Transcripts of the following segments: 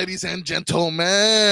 ladies and gentlemen.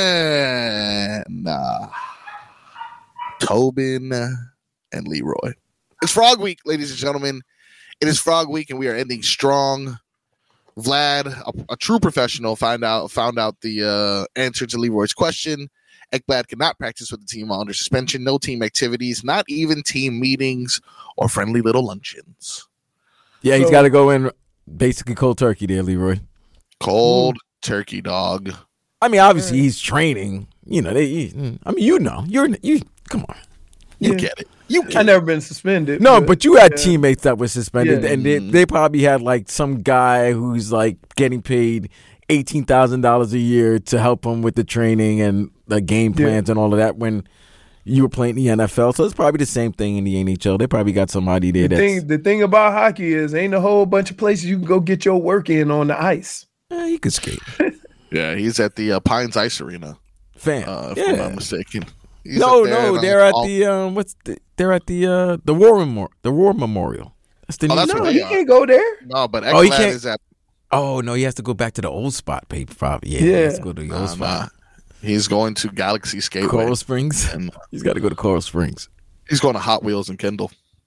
Tobin and Leroy. It's Frog Week, ladies and gentlemen. It is Frog Week, and we are ending strong. Vlad, a true professional, found out the answer to Leroy's question. Ekblad cannot practice with the team while under suspension. No team activities, not even team meetings or friendly little luncheons. Yeah, he's got to go in basically cold turkey there, Leroy. Cold turkey, dog. I mean, obviously he's training. You know, you come on. You get it. I never been suspended. No, but you had teammates that were suspended, and they probably had like some guy who's like getting paid $18,000 a year to help him with the training and the game plans and all of that when you were playing the NFL. So it's probably the same thing in the NHL. They probably got somebody there. The thing about hockey is ain't a whole bunch of places you can go get your work in on the ice. He could skate. Yeah, he's at the Pines Ice Arena. If I'm not mistaken. No, they're at the War Memorial. That's the he can't go there. No, but Ekblad is at. Oh no, he has to go back to the old spot, baby. Probably, he has to go to the old spot. He's going to Galaxy Skateway, Coral Springs. He's got to go to Coral Springs. He's going to Hot Wheels and Kendall.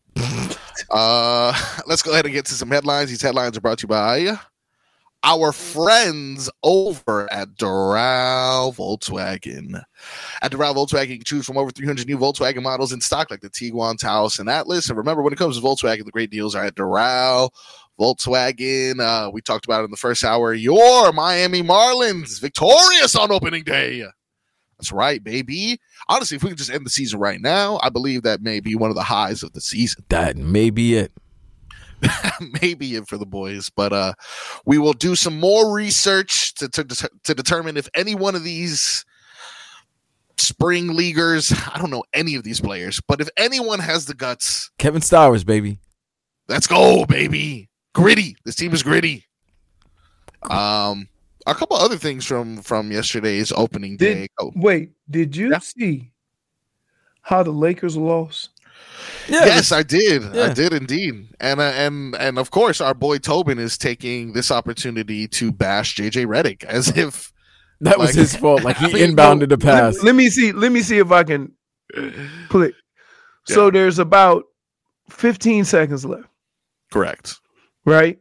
Let's go ahead and get to some headlines. These headlines are brought to you by our friends over at Doral Volkswagen. At Doral Volkswagen, you can choose from over 300 new Volkswagen models in stock, like the Tiguan, Taos, and Atlas. And remember, when it comes to Volkswagen, the great deals are at Doral Volkswagen. We talked about it in the first hour. Your Miami Marlins victorious on opening day. That's right, baby. Honestly, if we could just end the season right now, I believe that may be one of the highs of the season. That may be it. Maybe it for the boys, but we will do some more research to determine if any one of these spring leaguers, I don't know any of these players, but if anyone has the guts. Kevin Stowers, baby. Let's go, baby. Gritty. This team is gritty. A couple other things from yesterday's opening day. Wait, did you see how the Lakers lost? Yes, I did. Yeah. I did indeed. And of course, our boy Tobin is taking this opportunity to bash JJ Redick as if that was his fault. Like he inbounded the pass. Let me see if I can click. Yeah. So there's about 15 seconds left. Correct. Right?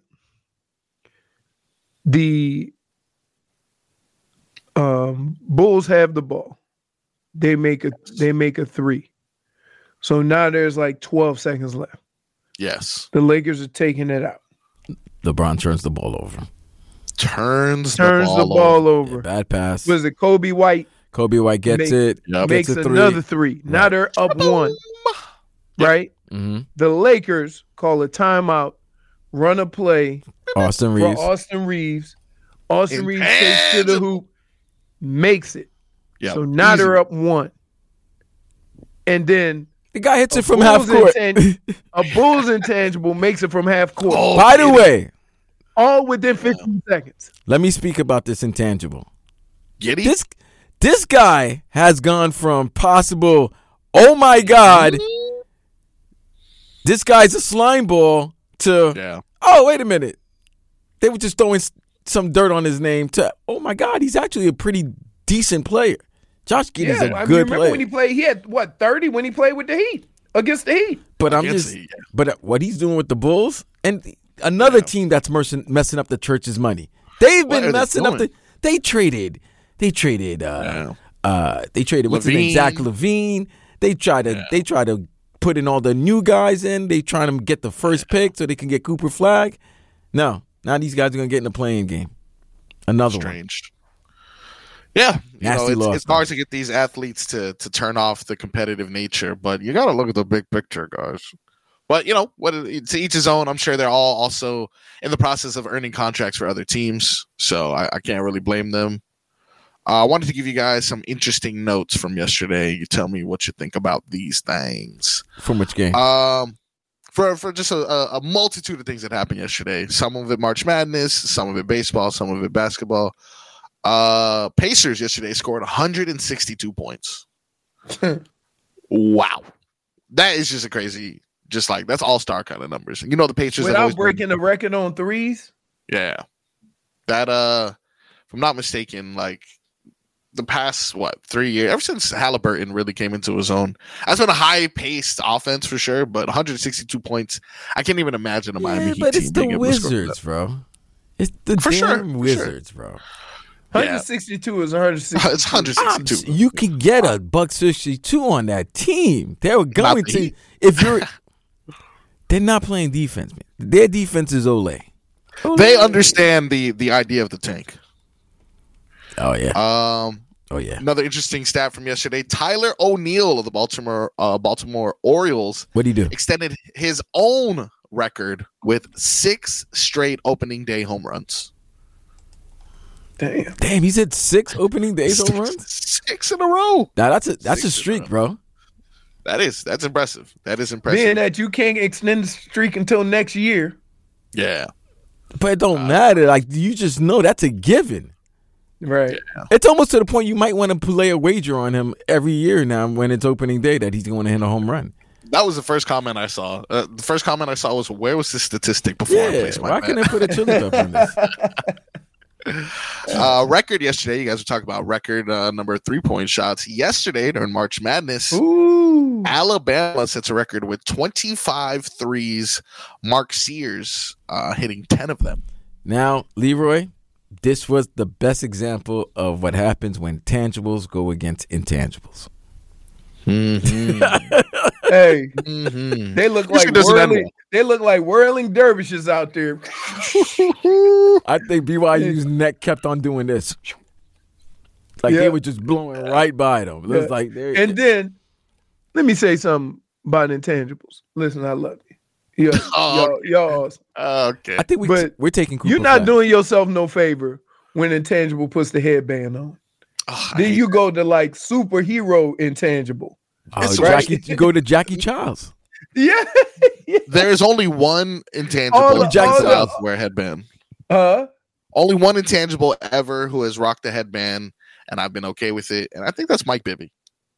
The Bulls have the ball. They make a three. So now there's like 12 seconds left. Yes. The Lakers are taking it out. LeBron turns the ball over. Turns the ball over. Yeah, bad pass. Was it Kobe White? Kobe White gets it. Makes another three. Right. Now they're up one. Right? Mm-hmm. The Lakers call a timeout, run a play. Austin Reeves. Austin Reeves takes to the hoop, makes it. Yep. So now they're up one. And then the guy hits it from half court. A Bulls intangible makes it from half court. Oh, by the way, all within 15 seconds. Let me speak about this intangible. Giddy? This guy has gone from possible, oh my God, this guy's a slime ball to, oh, wait a minute. They were just throwing some dirt on his name to, oh my God, he's actually a pretty decent player. Josh Giddey's a good player. When he played, he had, 30 when he played with the Heat, against the Heat. But but what he's doing with the Bulls, and another team that's messing up the church's money. They've been messing up they traded what's his name, Zach LaVine. They try to put in all the new guys in. They trying to get the first pick so they can get Cooper Flag. No, now these guys are going to get in the playing game. Another one. Yeah, it's hard to get these athletes to turn off the competitive nature, but you got to look at the big picture, guys. But, to each his own. I'm sure they're all also in the process of earning contracts for other teams, so I can't really blame them. I wanted to give you guys some interesting notes from yesterday. You tell me what you think about these things. From which game? For just a multitude of things that happened yesterday. Some of it March Madness, some of it baseball, some of it basketball. Pacers yesterday scored 162 points. Wow. That is just a crazy, that's all-star kind of numbers. The Pacers without breaking the record on threes. Yeah. That from I'm not mistaken, like the past 3 years, ever since Halliburton really came into his own, that's been a high-paced offense for sure. But 162 points, I can't even imagine a Miami Heat but team it's the being able to score Wizards, bro. It's the For sure, damn for Wizards, bro. 162 is 162. It's 162. You can get a $162 on that team. They were going the to. Heat. If you're, they're not playing defense, man. Their defense is Olay. They understand the idea of the tank. Oh yeah. Oh yeah. Another interesting stat from yesterday: Tyler O'Neill of the Baltimore Orioles. What did he do? Extended his own record with 6 straight opening day home runs. Damn, he's hit 6 opening days home runs. 6 in a row. Now that's a streak, bro. That's impressive. That is impressive. Being that you can't extend the streak until next year. Yeah. But it don't matter. Like, you just know that's a given. Right. Yeah. It's almost to the point you might want to play a wager on him every year now when it's opening day that he's going to hit a home run. That was the first comment I saw. The first comment I saw was, where was this statistic before I placed my bet? Why can't I put a chili pepper in this? Record yesterday, you guys were talking about record number of 3-point shots. Yesterday, during March Madness, Ooh. Alabama sets a record with 25 threes. Mark Sears hitting 10 of them. Now, Leroy, this was the best example of what happens when tangibles go against intangibles. Mm-hmm. Hey, Mm-hmm. they look like whirling dervishes out there. I think BYU's neck kept on doing this. Like they were just blowing right by them. It was like and then, let me say something about intangibles. Listen, I love you. Y'all awesome. Okay. I think we're taking Cooper you're not Flag. doing yourself no favor when intangible puts the headband on. Then you go to like superhero intangible. Oh, right. you go to Jackie Childs. Yeah. There's only one intangible to wear a headband. Only one intangible ever who has rocked a headband, and I've been okay with it. And I think that's Mike Bibby.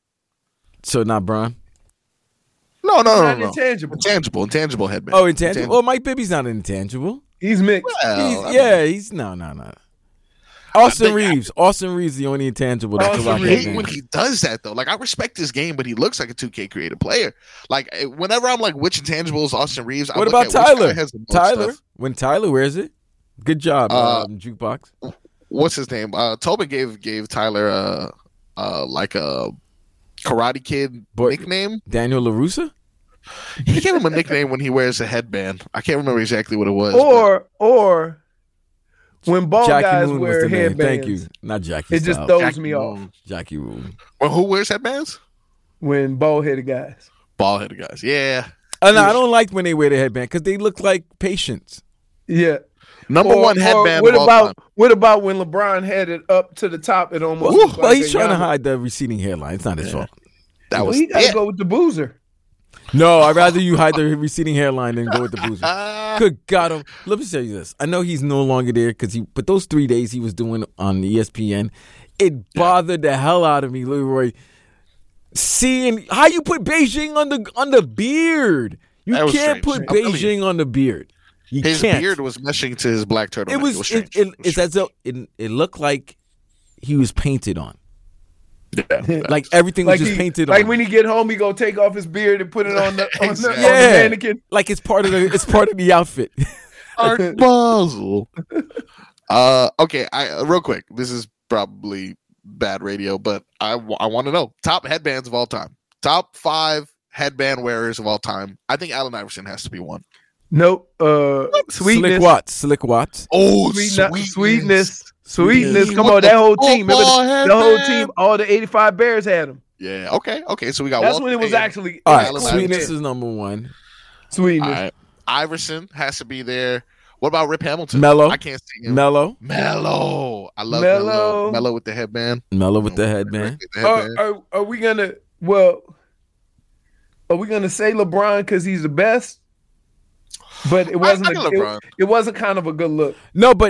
So not Bron? No. Intangible headband. Oh, intangible. Well, Mike Bibby's not an intangible. He's mixed. He's no. Austin Reeves the only intangible that's I hate when he does that though. Like, I respect his game, but he looks like a 2K creative player. Like, whenever I'm like, which intangible is Austin Reeves? What about Tyler? When Tyler wears it, good job, Jukebox. What's his name? Tobin gave Tyler like a Karate Kid nickname. Daniel LaRussa? He gave him a nickname when he wears a headband. I can't remember exactly what it was. Or when bald Jackie guys Moon wear headbands. Thank you. Not Jackie. It just throws me off. Jackie Moon. Well, who wears headbands? When bald-headed guys. Bald-headed guys. Yeah. No, I don't like when they wear the headband because they look like patients. Yeah. Number one headband. What about when LeBron had it up to the top? It almost. Well, he's trying to hide the receding hairline. It's not his fault. He got to go with the boozer. No, I'd rather you hide the receding hairline than go with the boozer. Good God. Let me tell you this. I know he's no longer there but those 3 days he was doing on ESPN, it bothered the hell out of me, Leroy. Seeing how you put Beijing on the beard. You can't put Beijing on the beard. His beard was meshing to his black turtleneck. It's as though it looked like he was painted on. Yeah. Like everything was just painted on. Like when he get home, he go take off his beard and put it on the mannequin. Like it's part of the outfit. Art Basel. Okay, real quick. This is probably bad radio, but I want to know top headbands of all time. Top 5 headband wearers of all time. I think Allen Iverson has to be one. Nope. Sweetness. Slick Watts. Oh, Sweetness. Come on, that whole team. Remember the whole team, all the 85 Bears had him. Yeah, okay. So we got That's when it was actually. All right, Sweetness is number 1. Sweetness. All right. Iverson has to be there. What about Rip Hamilton? Mello. I can't see him. Mello. I love Mello. Mello with the headband. Are we gonna say LeBron because he's the best? But it wasn't. It wasn't kind of a good look. No, but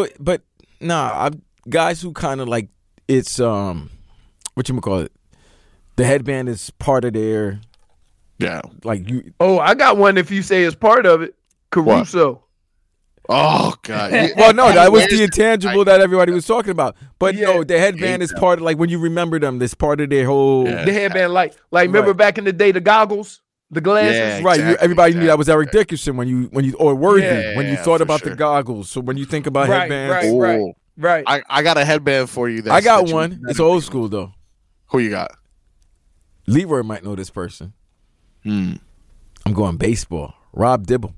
guys who kind of like it's whatchamacallit, the headband is part of their like you. Oh, I got one. If you say it's part of it, Caruso. Oh God! Well, no, that was the intangible that everybody was talking about. But Yeah. no, the headband is part of, like, when you remember them, it's part of their whole. Yeah. The headband, like remember back in the day, the goggles, the glasses. Yeah, Right, exactly, everybody knew that was Eric exactly. Dickerson when you or Worthy when you thought for about sure. the goggles. So when you think about Right, headbands, right. I got a headband for you. I got that one. It's old school though. Who you got? Leroy might know this person. Hmm. I'm going baseball. Rob Dibble.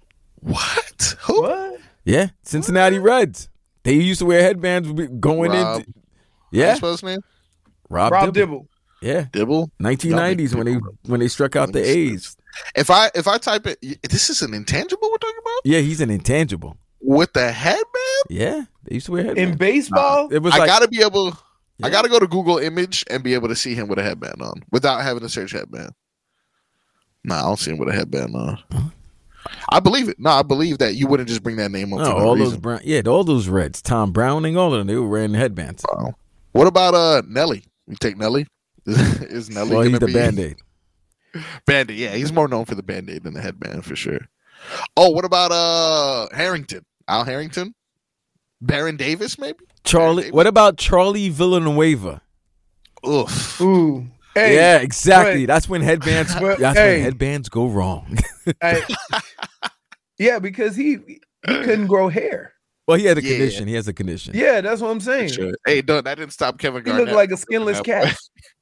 What? Who? What? Yeah, Cincinnati Reds. They used to wear headbands going Rob- in. Yeah, What's his name? Rob Dibble. Dibble. Yeah, Dibble. 1990s when they struck out the A's. If I type it, this is an intangible we're talking about Yeah, he's an intangible. with the headband. Yeah, they used to wear In headbands. baseball, It was I like gotta be able. I Yeah. gotta go to Google Image and be able to see him with a headband on without having to search headband. Nah, I don't see him with a headband on. I believe it. No, I believe that you wouldn't just bring that name up. no, for no all reason. those Brown, all those Reds, Tom Browning, all of them, they were wearing headbands. Wow. What about Nelly? You take Nelly? Is Nelly? Well, he's gonna the be Band-Aid. Band-Aid? Yeah, he's more known for the Band-Aid than the headband for sure. Oh, what about Harrington? Al Harrington? Baron Davis, maybe? Charlie. Davis? What about Charlie Villanueva? Oof. ooh, hey, Yeah, exactly. but- That's when headbands. but, That's hey. when headbands go wrong. hey. Yeah, because he couldn't grow hair. Well, he had a Yeah. condition. He has a condition. Yeah, that's what I'm saying. Sure. Hey, that didn't stop Kevin He Garnett. looked like a skinless cat.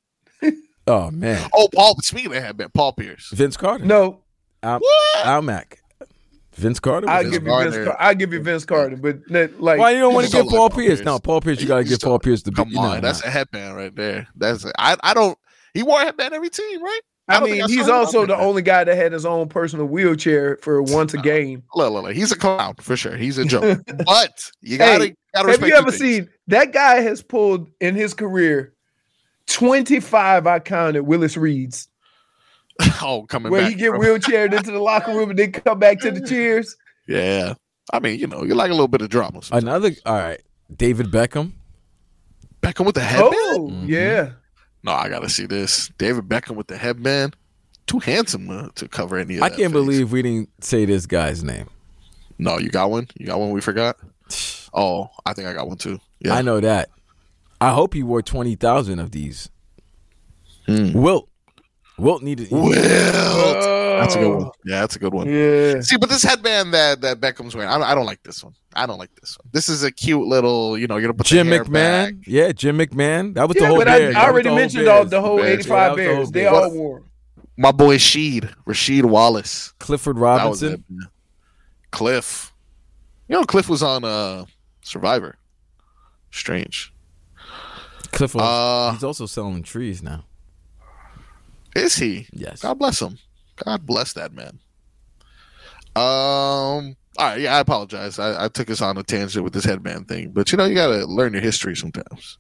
Oh man, Oh, Paul. Speaking of headband, Paul Pierce. Vince Carter. No, Al What? Mac. Vince Carter. I'll was give his- you Vince. Carter. I'll give you Vince Carter, but like, Why you don't want He's to give so Paul like Paul Pierce? Pierce. No, Paul Pierce. You got to He's give so- Paul Pierce the. Come on, that's a headband right there. I don't. He wore a headband every team, right? I don't mean, think I he's saw him also without the headband. only guy that had his own personal wheelchair for once a game. Look, he's a clown for sure. He's a joke, but you gotta Hey, gotta Have respect. you ever the things. seen that guy has pulled in his career 25? I counted Willis Reeds, Oh, coming where back. he get bro. wheelchaired into the locker room and then come back to the cheers. Yeah, I mean, you like a little bit of drama. sometimes. Another. All right, David Beckham. Beckham with the headband. Oh, yeah. No, I gotta see this. David Beckham with the headband. Too handsome to cover any of I that. can't face. believe we didn't say this guy's name. No, you got one. You got one. We forgot. Oh, I think I got one too. Yeah. I know that. I hope he wore 20,000 of these. Hmm. Wilt needed. Will. That's a good one. Oh, Yeah, that's a good one. yeah. See, but this headband that Beckham's wearing, I don't like this one. I don't like this one. This is a cute little, you're gonna put Jim the hair McMahon. back. Yeah, Jim McMahon. That was the Yeah, whole but Bears. I That was already the whole mentioned Bears. the whole Bears. 85 Yeah, that was the Bears. whole They Bears. all wore 'em. My boy Rasheed Wallace. Clifford That was Robinson. it. man. Cliff. Cliff was on Survivor. Strange. Cliff. Uh, He's also selling trees now. Is he? Yes. God bless him. God bless that man. All right, yeah, I apologize. I took us on a tangent with this headband thing, but you gotta learn your history sometimes.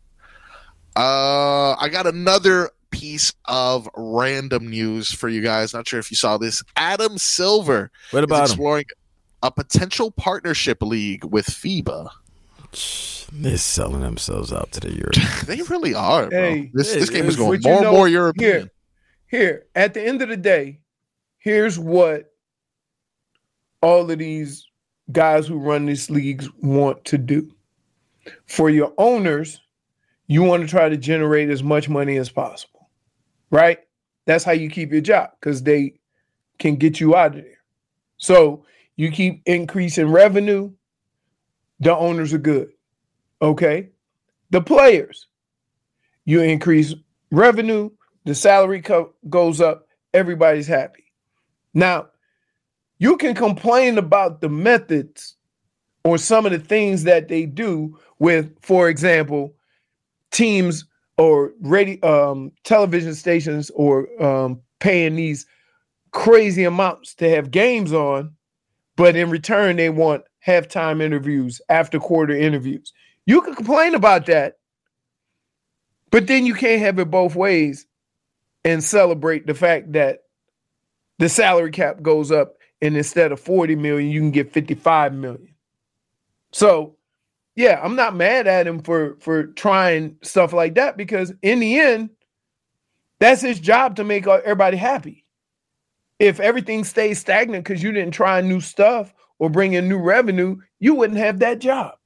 I got another piece of random news for you guys. Not sure if you saw this. Adam Silver What is about him? exploring a potential partnership league with FIBA. They're selling themselves out to the Europe. They really are, bro. Hey, this game is but going you more and know, more European. Here, at the end of the day, here's what all of these guys who run these leagues want to do. For your owners, you want to try to generate as much money as possible, right? That's how you keep your job because they can get you out of there. So you keep increasing revenue, the owners are good, okay? The players, you increase revenue, the salary goes up, everybody's happy. Now, you can complain about the methods or some of the things that they do with, for example, teams or television stations or paying these crazy amounts to have games on, but in return, they want halftime interviews, after quarter interviews. You can complain about that, but then you can't have it both ways and celebrate the fact that the salary cap goes up and instead of 40 million, you can get 55 million. So, yeah, I'm not mad at him for trying stuff like that because in the end, that's his job to make everybody happy. If everything stays stagnant because you didn't try new stuff or bring in new revenue, you wouldn't have that job.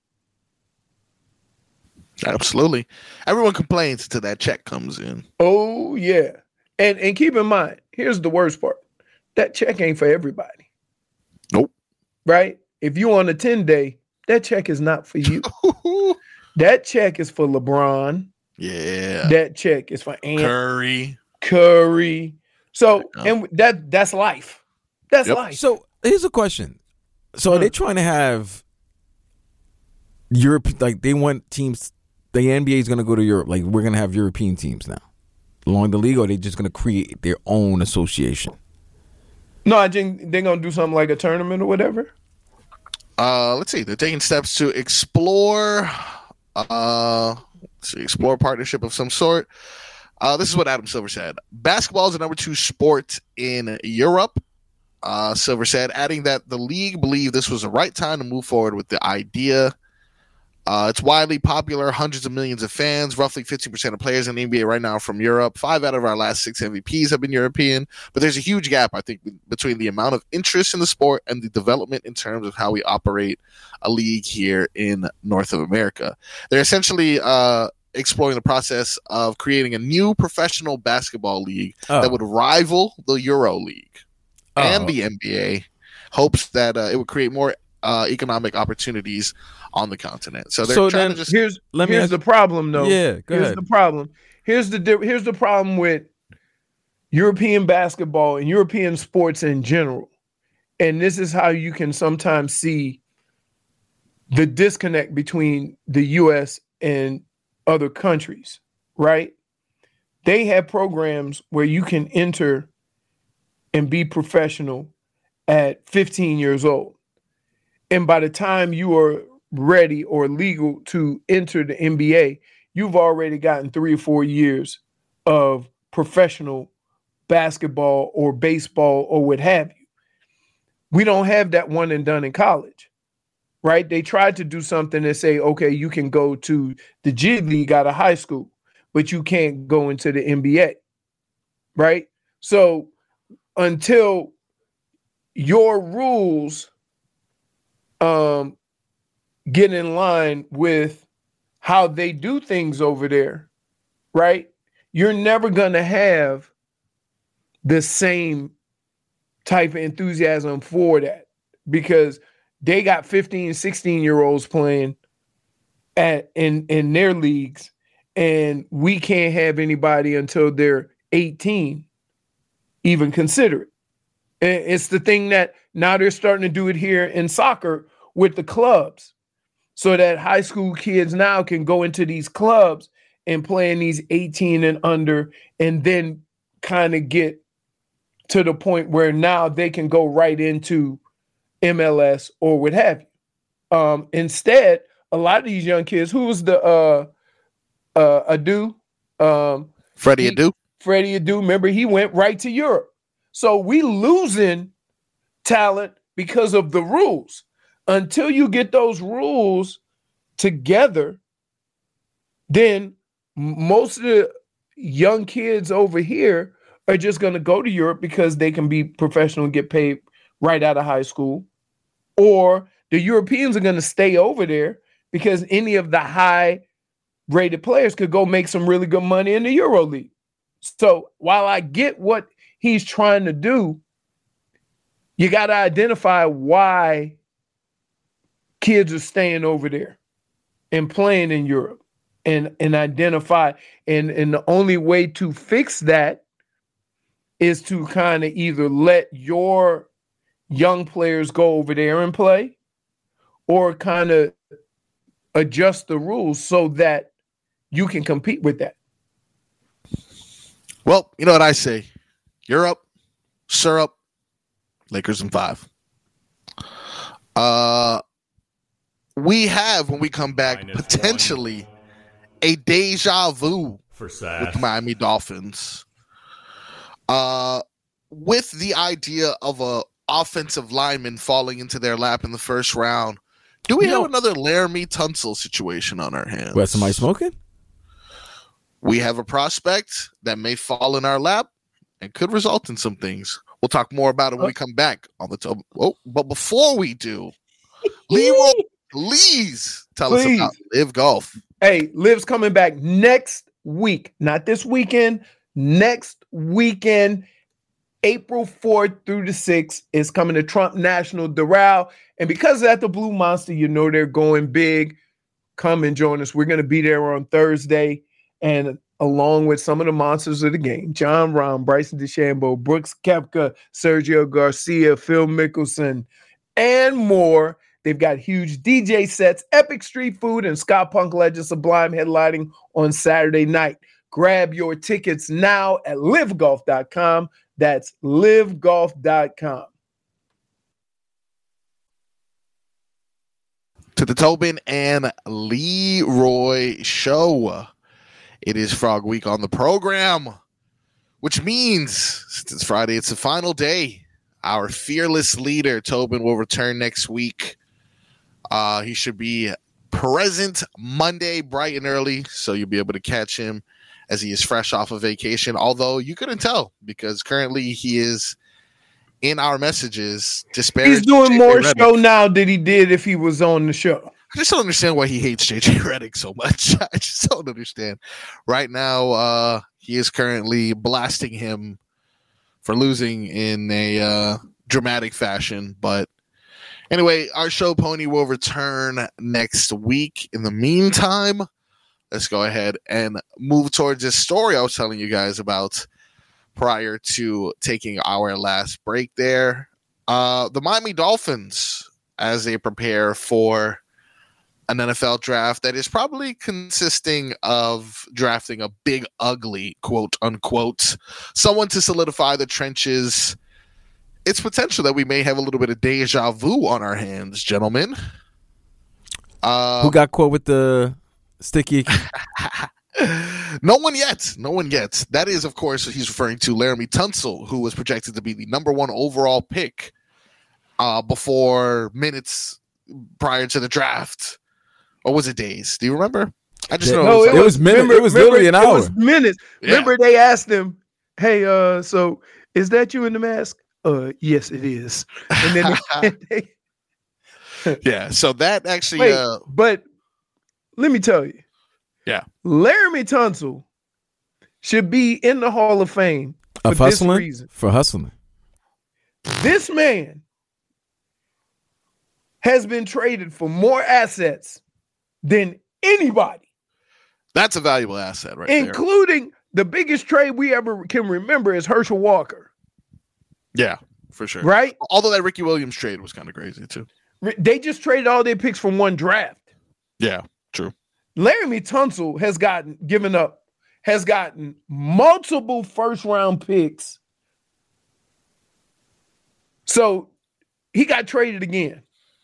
Absolutely. Everyone complains until that check comes in. Oh, yeah. And keep in mind, here's the worst part. That check ain't for everybody. Nope. Right? If you on a 10-day, that check is not for you. That check is for LeBron. Yeah. That check is for Ant. Curry. So, and that's life. That's life. So here's a question. So are they trying to have Europe, like they want teams, the NBA is going to go to Europe, like we're going to have European teams now along the league, or are they just going to create their own association? No, I think they're going to do something like a tournament or whatever. Let's see. They're taking steps to explore partnership of some sort. This is what Adam Silver said. Basketball is the number 2 sport in Europe. Silver said, adding that the league believed this was the right time to move forward with the idea. It's widely popular, hundreds of millions of fans, roughly 15% of players in the NBA right now are from Europe. 5 out of our last 6 MVPs have been European, but there's a huge gap, I think, between the amount of interest in the sport and the development in terms of how we operate a league here in North of America. They're essentially exploring the process of creating a new professional basketball league that would rival the Euro League and the NBA. Hopes that it would create more economic opportunities on the continent. So they're trying to just here's the problem though. Yeah, go ahead. The problem. Here's the problem with European basketball and European sports in general. And this is how you can sometimes see the disconnect between the US and other countries, right? They have programs where you can enter and be professional at 15 years old. And by the time you are ready or legal to enter the NBA, you've already gotten 3 or 4 years of professional basketball or baseball or what have you. We don't have that one and done in college, right? They tried to do something and say, okay, you can go to the G League out of high school, but you can't go into the NBA, right? So until your rules get in line with how they do things over there, right? You're never going to have the same type of enthusiasm for that because they got 15, 16-year-olds playing in their leagues, and we can't have anybody until they're 18 even consider it. And it's the thing that now they're starting to do it here in soccer with the clubs, so that high school kids now can go into these clubs and play in these 18 and under, and then kind of get to the point where now they can go right into MLS or what have you. Instead, a lot of these young kids, who was the Adu? Freddie Adu. Freddie Adu, remember, he went right to Europe. So we losing talent because of the rules. Until you get those rules together, then most of the young kids over here are just going to go to Europe because they can be professional and get paid right out of high school. Or the Europeans are going to stay over there because any of the high-rated players could go make some really good money in the Euro League. So while I get what he's trying to do, you got to identify why kids are staying over there and playing in Europe and identify. And the only way to fix that is to kind of either let your young players go over there and play or kind of adjust the rules so that you can compete with that. Well, you know what I say. Europe, syrup, Lakers in 5. We have, when we come back, potentially a deja vu with the Miami Dolphins. With the idea of a offensive lineman falling into their lap in the first round, do we have another Laramie Tunsil situation on our hands? What, somebody smoking? We have a prospect that may fall in our lap and could result in some things. We'll talk more about it when we come back on the Tobin. Oh, but before we do, Leroy, please tell us about Live Golf. Hey, Liv's coming back next week, not this weekend. Next weekend, April 4th through the 6th, is coming to Trump National Doral. And because at the Blue Monster, you know they're going big. Come and join us. We're going to be there on Thursday. And along with some of the monsters of the game, John Rahm, Bryson DeChambeau, Brooks Koepka, Sergio Garcia, Phil Mickelson, and more. They've got huge DJ sets, epic street food, and Scott Punk legend Sublime headlining on Saturday night. Grab your tickets now at livegolf.com. That's livegolf.com. To the Tobin and Leroy show. It is Frog Week on the program, which means since it's Friday, it's the final day. Our fearless leader, Tobin, will return next week. He should be present Monday bright and early, so you'll be able to catch him as he is fresh off of vacation, although you couldn't tell because currently he is in our messages. He's doing more show now than he did if he was on the show. I just don't understand why he hates JJ Redick so much. I just don't understand. Right now, he is currently blasting him for losing in a dramatic fashion. But anyway, our show pony will return next week. In the meantime, let's go ahead and move towards this story I was telling you guys about prior to taking our last break there. The Miami Dolphins, as they prepare for an NFL draft that is probably consisting of drafting a big, ugly, quote unquote, someone to solidify the trenches. It's potential that we may have a little bit of deja vu on our hands, gentlemen. Who got caught with the sticky? No one yet. That is, of course, he's referring to Laramie Tunsil, who was projected to be the number 1 overall pick before minutes prior to the draft. Or was it days? Do you remember? I just know it was minutes. It was literally an hour. It was minutes. Yeah. Remember, they asked him, "Hey, so is that you in the mask?" Yes, it is. And then yeah. So that actually. But let me tell you. Yeah. Laramie Tunsil should be in the Hall of Fame for this reason. For hustling. This man has been traded for more assets than anybody. That's a valuable asset right including the biggest trade we ever can remember is Herschel Walker. Yeah, for sure. Right? Although that Ricky Williams trade was kind of crazy too. They just traded all their picks from one draft. Yeah, true. Laramie Tunsil has gotten multiple first-round picks. So he got traded again.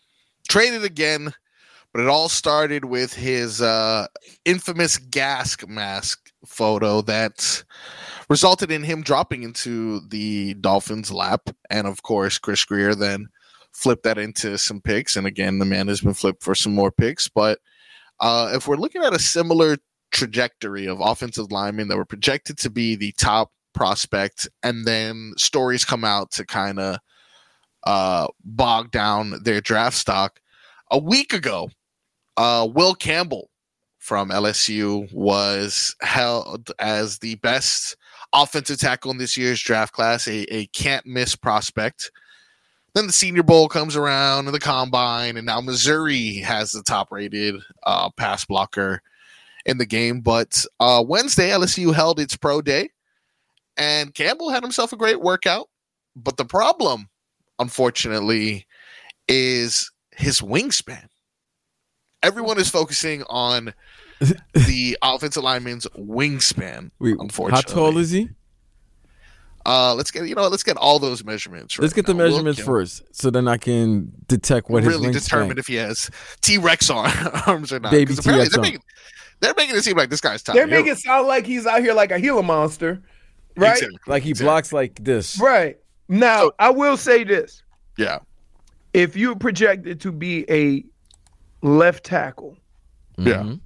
But it all started with his infamous gas mask photo that resulted in him dropping into the Dolphins' lap. And, of course, Chris Grier then flipped that into some picks. And, again, the man has been flipped for some more picks. But if we're looking at a similar trajectory of offensive linemen that were projected to be the top prospect, and then stories come out to kind of bog down their draft stock, a week ago, Will Campbell from LSU was held as the best offensive tackle in this year's draft class, a can't-miss prospect. Then the Senior Bowl comes around and the Combine, and now Missouri has the top-rated pass blocker in the game. But Wednesday, LSU held its pro day, and Campbell had himself a great workout. But the problem, unfortunately, is his wingspan. Everyone is focusing on the offensive lineman's wingspan. Unfortunately, how tall is he? Let's get all those measurements. Let's get the measurements first, so then I can detect what really his determine if he has T-Rex arms or not. Baby T-Rex they're making it seem like this guy's top. They're making it sound like he's out here like a Gila monster, right? Exactly. Like he blocks like this, right? Now, I will say this. Yeah. If you projected to be a left tackle, yeah,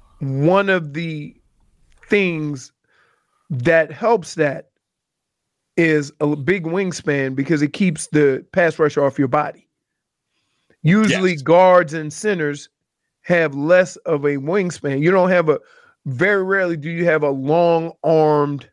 one of the things that helps that is a big wingspan because it keeps the pass rush off your body. Usually guards and centers have less of a wingspan. You don't have very rarely do you have a long-armed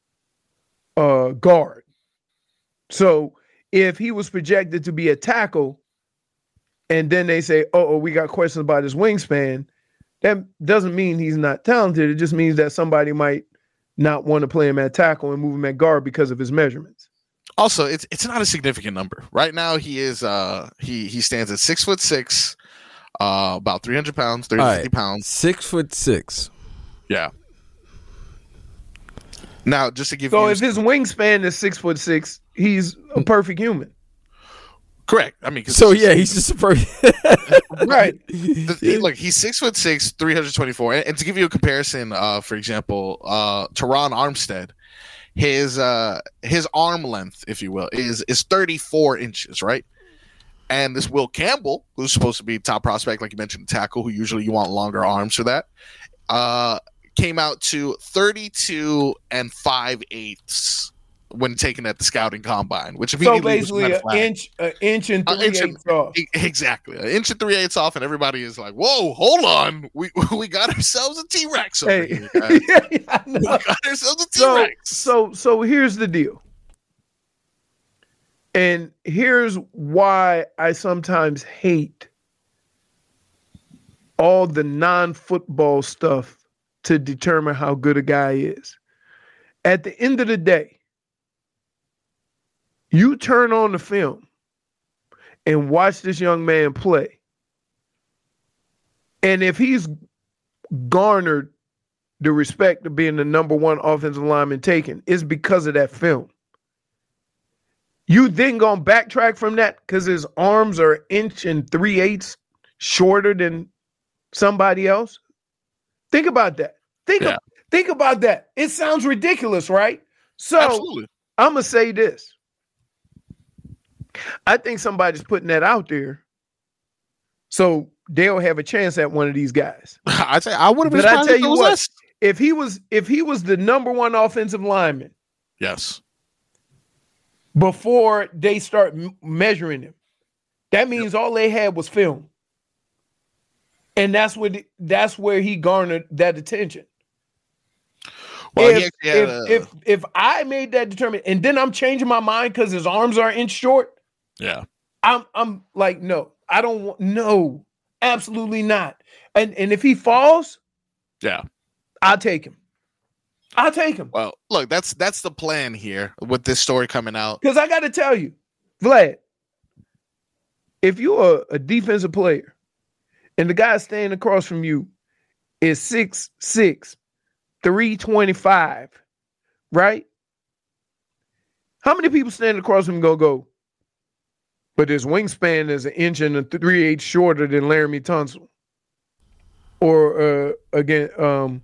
guard. So if he was projected to be a tackle and then they say, oh, we got questions about his wingspan, that doesn't mean he's not talented. It just means that somebody might not want to play him at tackle and move him at guard because of his measurements. Also, it's not a significant number. Right now he is he stands at 6'6", about 300 pounds, 350 pounds. 6'6". Yeah. Now, just to give you... So if his wingspan is 6'6", he's a perfect human. Correct. I mean, so yeah, he's just a perfect. Right. Look, he's 6'6", 324. And to give you a comparison, for example, Teron Armstead, his arm length, if you will, is 34 inches, right? And this Will Campbell, who's supposed to be top prospect, like you mentioned, tackle, who usually you want longer arms for that, came out to 32 5/8 when taken at the scouting combine, which immediately so basically an inch and 3/8 off. Exactly, an inch and 3/8 off, and everybody is like, "Whoa, hold on, we got ourselves a T-Rex over here, guys. We got ourselves a T-Rex." So here's the deal, and here's why I sometimes hate all the non-football stuff to determine how good a guy is. At the end of the day, you turn on the film and watch this young man play. And if he's garnered the respect of being the number one offensive lineman taken, it's because of that film. You then gonna backtrack from that because his arms are 1 3/8 shorter than somebody else? Think about that. Think about that. It sounds ridiculous, right? So absolutely. I'm going to say this. I think somebody's putting that out there so they'll have a chance at one of these guys. I would have been. But I tell you what, if he was the number one offensive lineman, yes, before they start measuring him, that means all they had was film, and that's where he garnered that attention. Well, if I made that determination and then I'm changing my mind because his arms are 1 inch short, yeah, I'm like, no, I don't want, no, absolutely not. And if he falls, yeah, I'll take him. Well, look, that's the plan here with this story coming out. Because I got to tell you, Vlad, if you're a defensive player and the guy standing across from you is 6'6", 325, right? How many people standing across from him go, but his wingspan is 1 3/8 shorter than Laramie Tunsil? Or again, Teron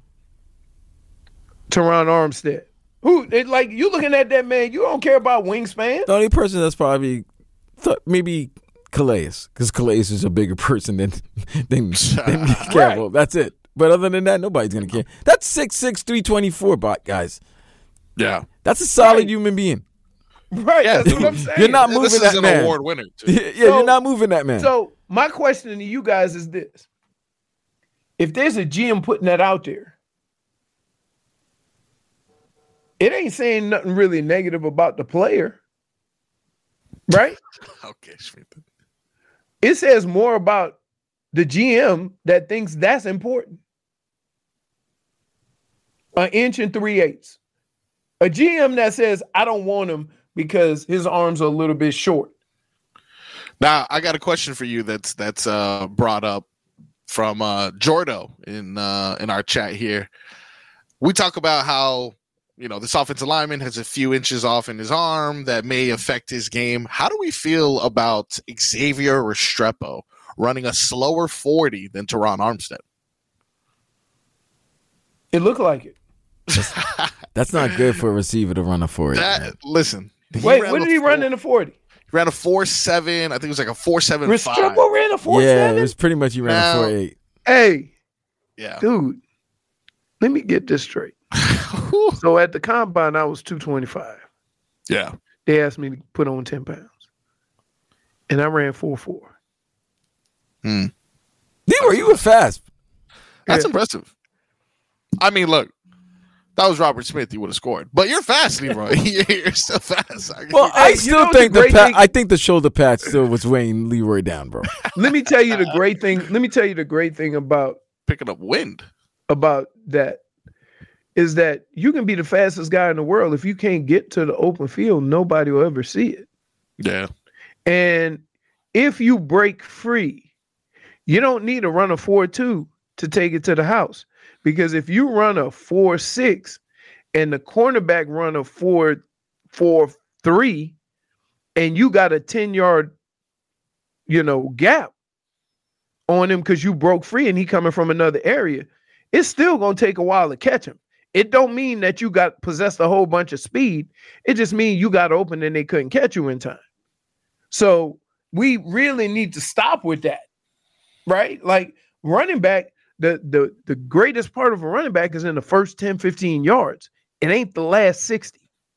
Armstead. Who, like, you looking at that man, you don't care about wingspan. The only person that's probably maybe Calais, because Calais is a bigger person than Campbell. Right. That's it. But other than that, nobody's going to care. That's 6'6", 324, guys. Yeah. That's a solid human being. Right, yeah, that's what I'm saying. You're not moving this that is man. An award winner, too. Yeah, you're not moving that man. So my question to you guys is this. If there's a GM putting that out there, it ain't saying nothing really negative about the player, right? Okay, Schmidt. It says more about the GM that thinks that's important. 1 3/8 inches. A GM that says, I don't want him because his arms are a little bit short. Now, I got a question for you that's brought up from Jordo in our chat here. We talk about how, this offensive lineman has a few inches off in his arm that may affect his game. How do we feel about Xavier Restrepo running a slower 40 than Teron Armstead? It looked like it. That's not good for a receiver to run a 40. Listen. Wait, what did he run in a 40? He ran a 4.7. I think it was like a 4.75. Restrepo ran a 4.7? Yeah, it was pretty much he ran a 4.8. Hey. Yeah. Dude, let me get this straight. So at the combine, I was 225. Yeah. They asked me to put on 10 pounds. And I ran 4.4. Leroy, you were fast. That's impressive. I mean, look, that was Robert Smith. You would have scored, but you're fast, Leroy. You're still fast. Well, I still think I think the shoulder pad still was weighing Leroy down, bro. Let me tell you the great thing. Let me tell you the great thing about picking up wind. About that is that you can be the fastest guy in the world. If you can't get to the open field, nobody will ever see it. Yeah. And if you break free, you don't need to run a 4.2 to take it to the house. Because if you run a 4.6 and the cornerback run a 4.3 and you got a 10-yard, gap on him because you broke free and he coming from another area, it's still going to take a while to catch him. It don't mean that you got possessed a whole bunch of speed. It just means you got open and they couldn't catch you in time. So we really need to stop with that, right? Like running back, the greatest part of a running back is in the first 10, 15 yards. It ain't the last 60.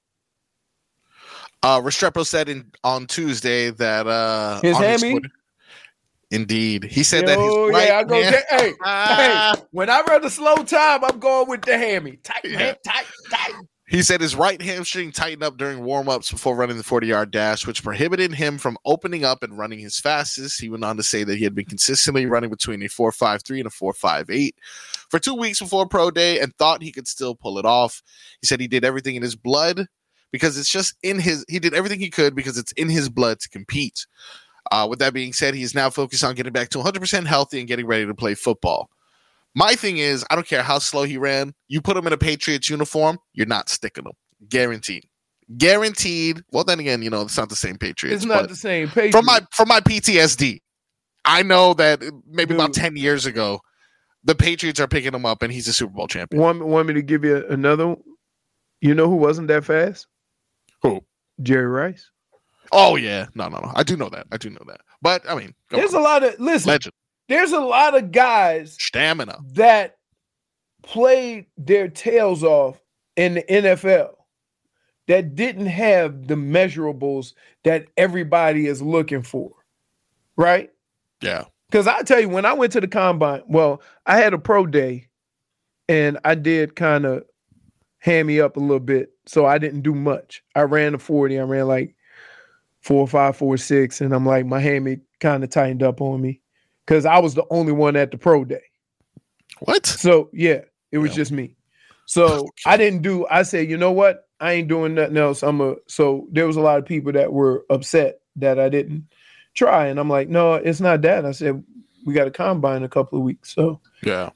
Restrepo said on Tuesday that his hammy. Indeed, he said that his right I go. Hey, when I run a slow time, I'm going with the hammy. Tight. He said his right hamstring tightened up during warm-ups before running the 40-yard dash, which prohibited him from opening up and running his fastest. He went on to say that he had been consistently running between a 4.53 and a 4.58 for 2 weeks before pro day and thought he could still pull it off. He said he did everything in his blood because it's just he did everything he could because it's in his blood to compete. With that being said, he is now focused on getting back to 100% healthy and getting ready to play football. My thing is, I don't care how slow he ran. You put him in a Patriots uniform, you're not sticking him. Guaranteed. Well, then again, it's not the same Patriots. It's not the same Patriots. From my PTSD, I know that maybe about 10 years ago, the Patriots are picking him up and he's a Super Bowl champion. Want me to give you another one? You know who wasn't that fast? Who? Jerry Rice. Oh, yeah. No. I do know that. But, I mean, there's a lot of, legend. There's a lot of guys stamina that played their tails off in the NFL that didn't have the measurables that everybody is looking for, right? Yeah. Because I tell you, when I went to the combine, I had a pro day and I did kind of hand me up a little bit, so I didn't do much. I ran the 40. I ran like 4.5, 4.6, and I'm like, my hammy kind of tightened up on me. Because I was the only one at the pro day. What? So, yeah, it was just me. So I said, you know what? I ain't doing nothing else. So there was a lot of people that were upset that I didn't try. And I'm like, no, it's not that. I said, we got a combine in a couple of weeks. So, yeah.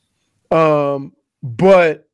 But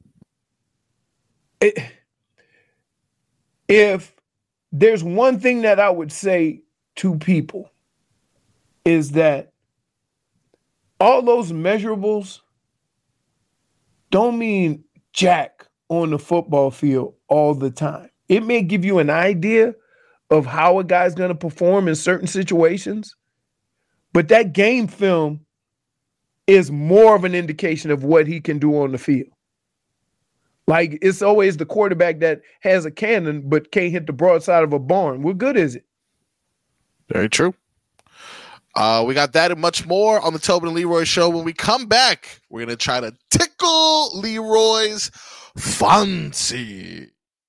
if there's one thing that I would say to people is that all those measurables don't mean jack on the football field all the time. It may give you an idea of how a guy's going to perform in certain situations, but that game film is more of an indication of what he can do on the field. Like, it's always the quarterback that has a cannon but can't hit the broadside of a barn. What good is it? Very true. We got that and much more on the Tobin and Leroy Show. When we come back, we're going to try to tickle Leroy's fancy.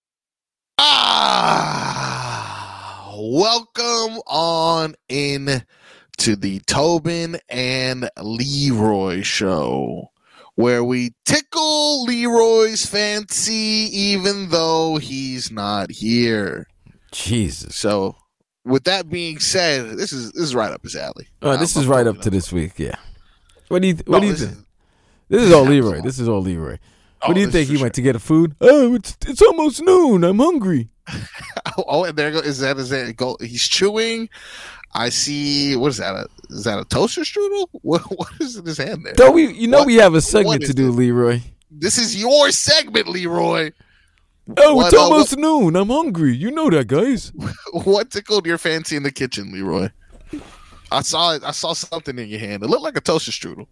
Welcome on in to the Tobin and Leroy Show, where we tickle Leroy's fancy even though he's not here. Jesus. So, with that being said, this is right up his alley. This is right up to this week, yeah. What do you think? This is all Leroy. This is all Leroy. What do you think? He went to get a food? Oh, it's almost noon. I'm hungry. And there goes. Is that he's chewing. I see. What is that? Is that a toaster strudel? What is in his hand there? So we have a segment to do, Leroy. This is your segment, Leroy. Oh, it's almost noon. I'm hungry. You know that, guys. What tickled your fancy in the kitchen, Leroy? I saw it. I saw something in your hand. It looked like a toaster strudel.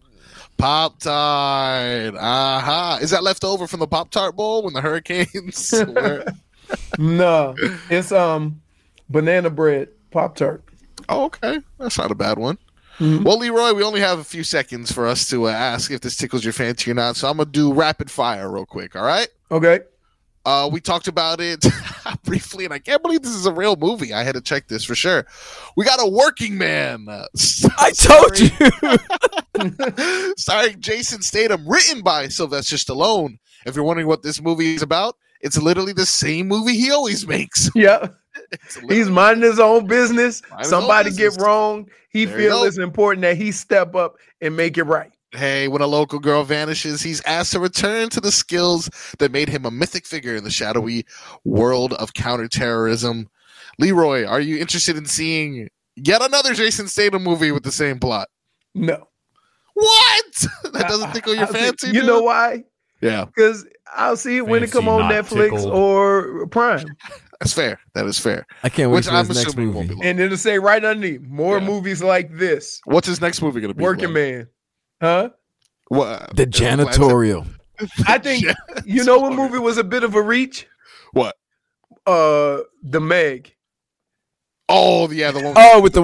Pop-Tart. Aha. Is that left over from the Pop-Tart bowl when the Hurricanes were... No, it's banana bread Pop-Tart. Oh, okay. That's not a bad one. Mhm. Well, Leroy, we only have a few seconds for us to ask if this tickles your fancy or not. So I'm going to do rapid fire real quick. All right. Okay. We talked about it briefly, and I can't believe this is a real movie. I had to check this for sure. We got A Working Man. I told you. Starring Jason Statham, written by Sylvester Stallone. If you're wondering what this movie is about, it's literally the same movie he always makes. Yeah. He's minding his own business. Somebody get wrong. He feels it's important that he step up and make it right. Hey, when a local girl vanishes, he's asked to return to the skills that made him a mythic figure in the shadowy world of counterterrorism. Leroy, are you interested in seeing yet another Jason Statham movie with the same plot? No. What? That doesn't tickle your fancy? You know why? Yeah. Because I'll see it when it come on Netflix or Prime. That's fair. That is fair. I can't wait for his next movie. And it'll say right underneath, more movies like this. What's his next movie going to be? Working Man. Huh? What? The Janitorial. I think, you know what movie was a bit of a reach? What? The Meg. Oh, yeah, the one. Oh, with the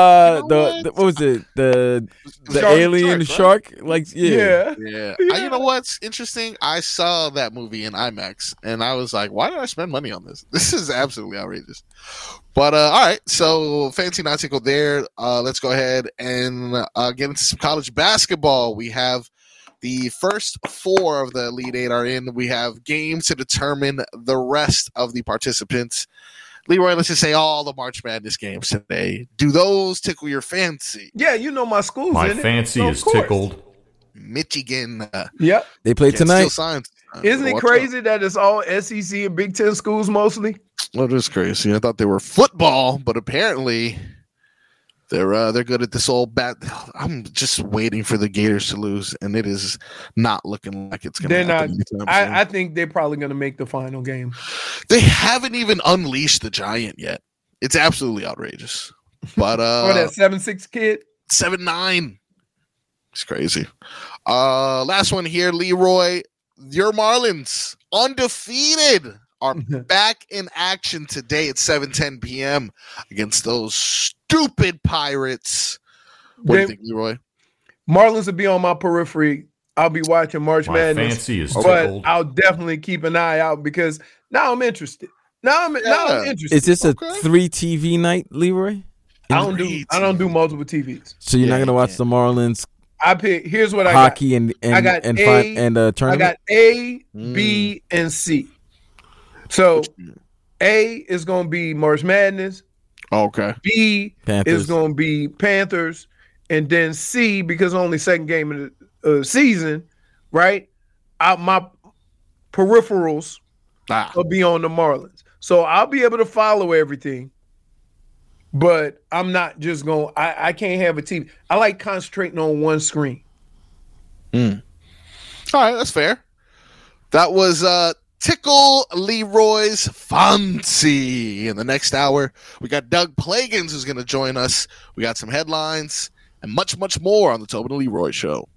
what was it? The alien shark? Like, yeah. You know what's interesting? I saw that movie in IMAX, and I was like, why did I spend money on this? This is absolutely outrageous. But all right, so fancy not tickle there. Let's go ahead and get into some college basketball. We have the first 4 of the Elite 8 are in. We have games to determine the rest of the participants. Leroy, let's just say all the March Madness games today. Do those tickle your fancy? Yeah, you know my school's my in it. fancy is tickled. Michigan. Yep. They play tonight. Isn't it crazy that it's all SEC and Big Ten schools mostly? Well, it is crazy. I thought they were football, but apparently they're good at this old bat. I'm just waiting for the Gators to lose, and it is not looking like it's going to happen. They're not. I think they're probably going to make the final game. They haven't even unleashed the Giant yet. It's absolutely outrageous. But that 7'6" kid, 7'9". It's crazy. Last one here, Leroy. Your Marlins, undefeated, are back in action today at 7:10 p.m. against those stupid Pirates. What do you think, Leroy? Marlins will be on my periphery. I'll be watching March Madness. Fancy is but tickled. I'll definitely keep an eye out because now I'm interested. Now I'm interested. Is this a 3 TV night, Leroy? I don't do multiple TVs. So you're not gonna watch the Marlins? Here's what I hockey got. and tournament. I got A, B, and C. So A is going to be March Madness. Okay. B Panthers. is going to be Panthers, and then C, because only second game of the season, right? My peripherals will be on the Marlins, so I'll be able to follow everything. But I'm not just going. I can't have a TV. I like concentrating on one screen. All right, that's fair. That was Tickle Leroy's Fancy. In the next hour, we got Doug Plagans who's going to join us. We got some headlines and much, much more on the Tobin and Leroy Show.